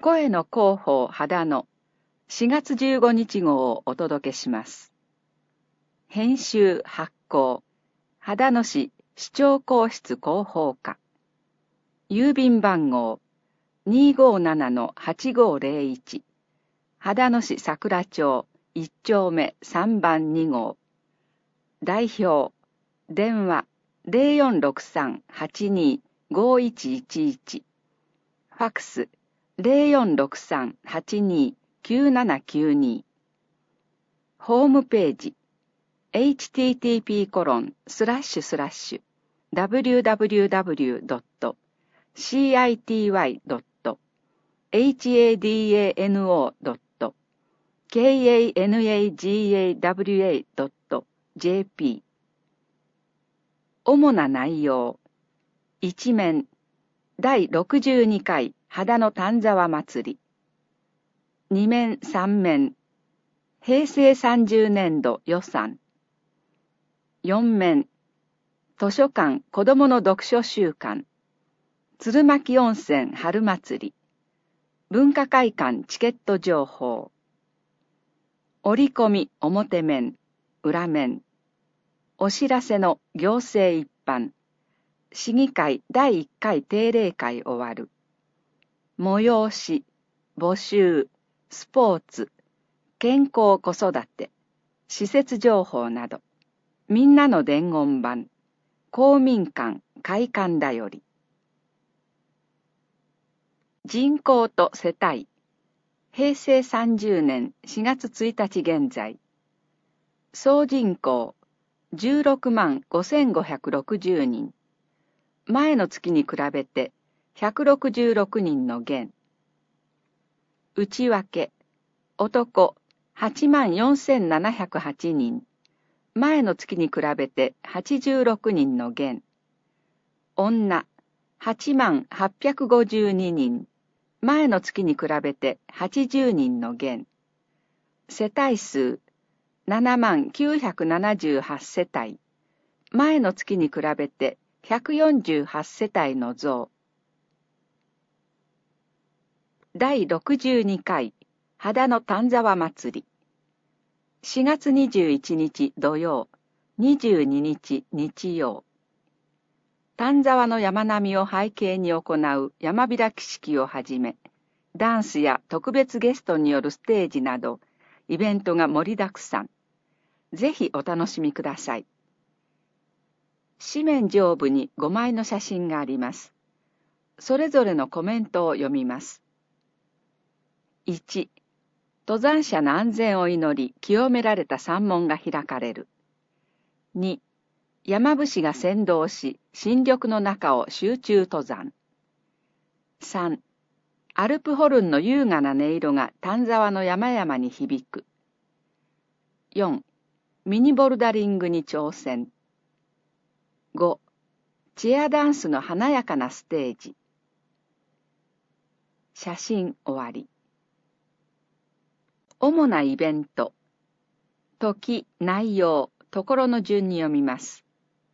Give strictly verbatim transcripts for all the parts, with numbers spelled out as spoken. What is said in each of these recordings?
声の広報秦野しがつじゅうごにち号をお届けします。編集発行秦野市市長公室広報課郵便番号 にーごーななのはちごーぜろいち 秦野市桜町いっちょうめさんばんに号代表電話 ゼロよんろくさん はちにー ごいちいちいち ファクス ゼロよんろくさん はちにー きゅうななきゅうに ホームページ エイチティーティーピーコロンスラッシュスラッシュダブリューダブリューダブリュードットシーアイティーワイドットエイチエーディーエーエヌオードットケーエーエヌエージーエーダブリューエードットジェーピー 主な内容一面だいろくじゅうにかい秦野丹沢祭り二面三面平成さんじゅうねんど予算四面図書館子どもの読書週間鶴巻温泉春祭り文化会館チケット情報折り込み表面裏面お知らせの行政一般市議会だいいっかい定例会終わる催し募集スポーツ健康子育て施設情報などみんなの伝言板公民館会館だより人口と世帯平成さんじゅうねんしがつついたち現在総人口じゅうろくまんごせんごひゃくろくじゅうにん前の月に比べてひゃくろくじゅうろくにんの減内訳男はちまんよんせんななひゃくはちにん前の月に比べてはちじゅうろくにんの減女はちまんはっぴゃくごじゅうににん前の月に比べてはちじゅうにんの減世帯数ななまんきゅうひゃくななじゅうはち世帯前の月に比べてひゃくよんじゅうはち世帯の増だいろくじゅうにかい秦野丹沢祭りしがつにじゅういちにち土曜にじゅうににち日曜丹沢の山並みを背景に行う山開き式をはじめダンスや特別ゲストによるステージなどイベントが盛りだくさんぜひお楽しみください紙面上部にごまいの写真がありますそれぞれのコメントを読みますいち登山者の安全を祈り清められた山門が開かれるに山伏が先導し新緑の中を集中登山さんアルプホルンの優雅な音色が丹沢の山々に響くよんミニボルダリングに挑戦ごチェアダンスの華やかなステージ写真終わり主なイベント時内容ところの順に読みます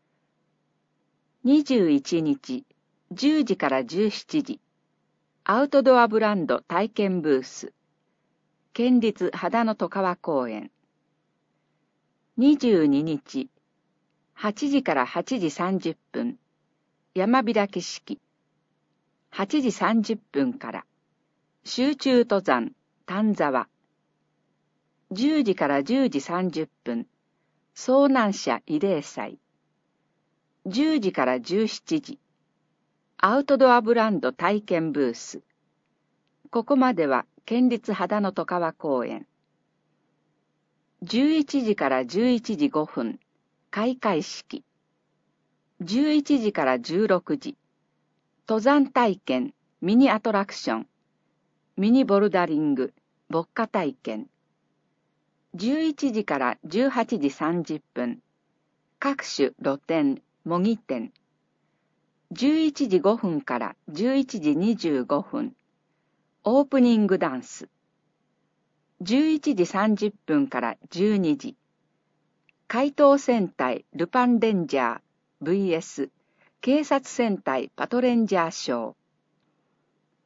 にじゅういちにちじゅうじからじゅうしちじアウトドアブランド体験ブース県立秦野外川公園にじゅうににちはちじからはちじさんじゅっぷん山開き式はちじさんじゅっぷんから集中登山丹沢じゅうじからじゅうじさんじゅっぷん遭難者慰霊祭じゅうじからじゅうしちじアウトドアブランド体験ブースここまでは県立秦野外川公園じゅういちじからじゅういちじごふん開会式じゅういちじからじゅうろくじ登山体験ミニアトラクションミニボルダリング牧歌体験じゅういちじからじゅうはちじさんじゅっぷん各種露店模擬店じゅういちじごふんからじゅういちじにじゅうごふんオープニングダンスじゅういちじさんじゅっぷんからじゅうにじ怪盗戦隊ルパンレンジャー ブイエス 警察戦隊パトレンジャーショー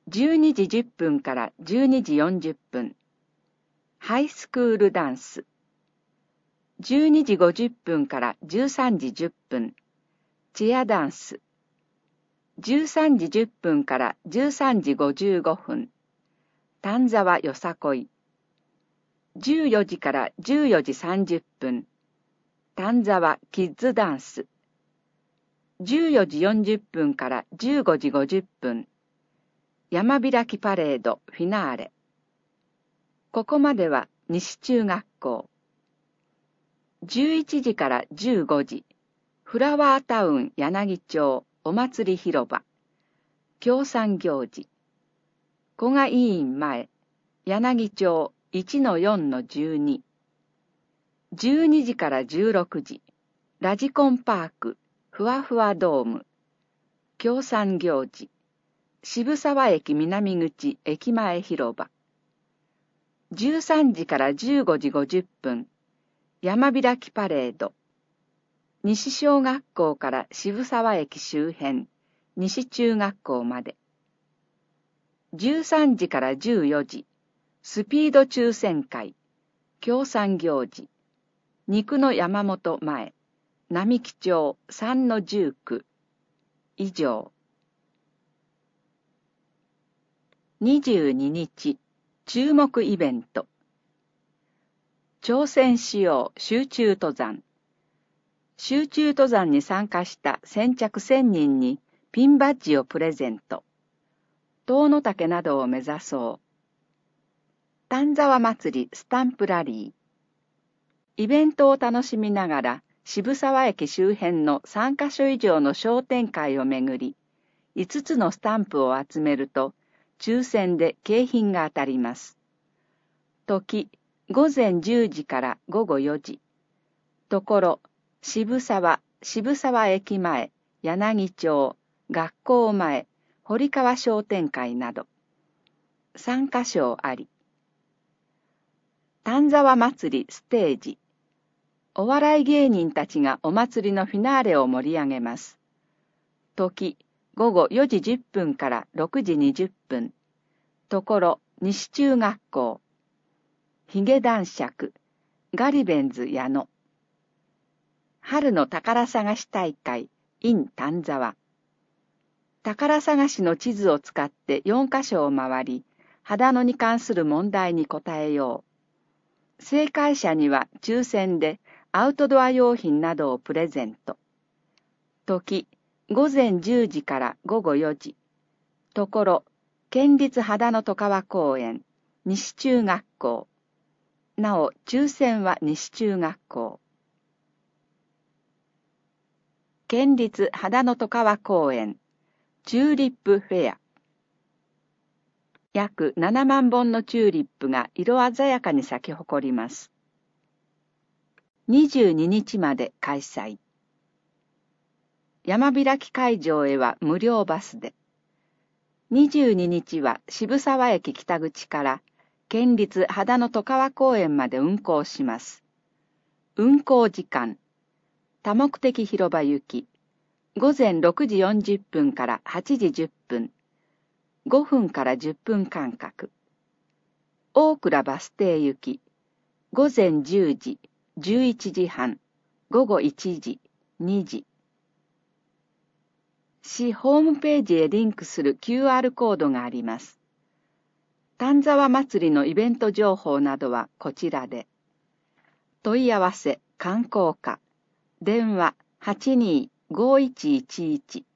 じゅうにじじゅっぷんからじゅうにじよんじゅっぷん、ハイスクールダンス。じゅうにじごじゅっぷんからじゅうさんじじゅっぷん、チアダンス。じゅうさんじじゅっぷんからじゅうさんじごじゅうごふん、丹沢よさこい。じゅうよじからじゅうよじさんじゅっぷん、丹沢キッズダンス。じゅうよじよんじゅっぷんからじゅうごじごじゅっぷん、山開きパレードフィナーレ。ここまでは西中学校。じゅういちじからじゅうごじ、フラワータウン柳町お祭り広場、協賛行事。古賀委員前、柳町 いちのよんのじゅうに。じゅうにじからじゅうろくじ、ラジコンパーク、ふわふわドーム、協賛行事。渋沢駅南口駅前広場。じゅうさんじからじゅうごじごじゅっぷん、山開きパレード。西小学校から渋沢駅周辺、西中学校まで。じゅうさんじからじゅうよじ、スピード抽選会、協賛行事。肉の山本前、並木町さんのじゅうきゅう。以上。にじゅうににち、注目イベント。挑戦しよう集中登山。集中登山に参加した先着せんにんにピンバッジをプレゼント。遠野岳などを目指そう。丹沢祭りスタンプラリー。イベントを楽しみながら渋沢駅周辺のさんかしょ以上の商店会を巡り、いつつのスタンプを集めると、抽選で景品が当たります。時、ごぜんじゅうじからごごよじ。ところ、渋沢、渋沢駅前、柳町、学校前、堀川商店会など、参加賞あり。丹沢祭りステージ。お笑い芸人たちがお祭りのフィナーレを盛り上げます。時、ごごよじじゅっぷんからろくじにじゅっぷん。ところ、西中学校。ヒゲ男爵、ガリベンズ矢野。春の宝探し大会 in 丹沢。宝探しの地図を使ってよんかしょを回り、秦野に関する問題に答えよう。正解者には抽選でアウトドア用品などをプレゼント。時、ごぜんじゅうじからごごよじ。ところ、県立秦野戸川公園、西中学校。なお、抽選は西中学校。県立秦野戸川公園、チューリップフェア。約ななまんぼんのチューリップが色鮮やかに咲き誇ります。にじゅうににちまで開催。山開き会場へは無料バスで。にじゅうににちは渋沢駅北口から県立秦野戸川公園まで運行します。運行時間。多目的広場行き。ごぜんろくじよんじゅっぷんからはちじじゅっぷん。ごふんからじゅっぷん間隔。大倉バス停行き。ごぜんじゅうじ、じゅういちじはん、ごごいちじ、にじ。市ホームページへリンクする キューアール コードがあります。丹沢祭りのイベント情報などはこちらで。問い合わせ観光課。電話 はちにーごーいちいちいち